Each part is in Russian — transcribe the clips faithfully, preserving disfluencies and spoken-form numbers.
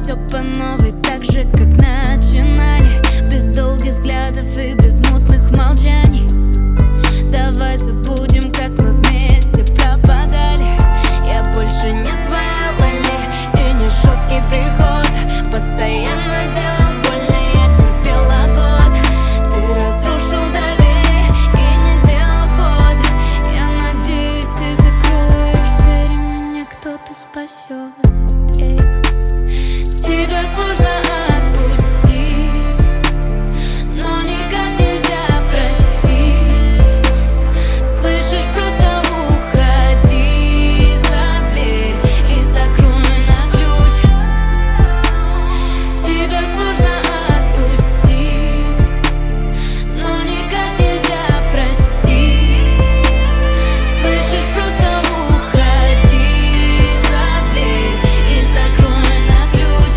все по новой, так же, как начинали. Без долгих взглядов и без мутных молчаний. Давай забудем, как мы вместе пропадали. Я больше не твоя Лали и не жесткий приход. Постоянно делал больно, я терпела год. Ты разрушил доверие и не сделал ход. Я надеюсь, ты закроешь дверь и меня кто-то спасет. Эй. Тебя сложно отпустить, но никак нельзя простить. Слышишь, просто уходи за дверь и закрой на ключ. Тебя сложно отпустить, но никак нельзя простить. Слышишь, просто уходи за дверь и закрой на ключ.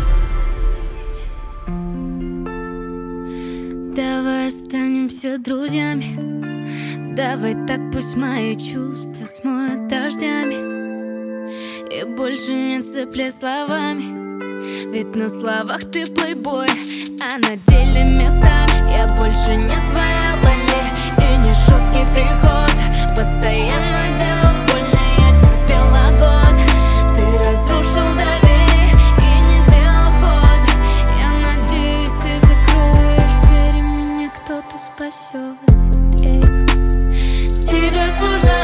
Давай останемся друзьями. Давай так, пусть мои чувства смоют дождями. И больше не цепляй словами, ведь на словах ты плейбой, а на деле местами. Я больше не твоя Лали и не жесткий приход. Постоянно делал больно, я терпела год. Ты разрушил доверие и не сделал ход. Я надеюсь, ты закроешь дверь и меня кто-то спасет. Эй. Тебя сложно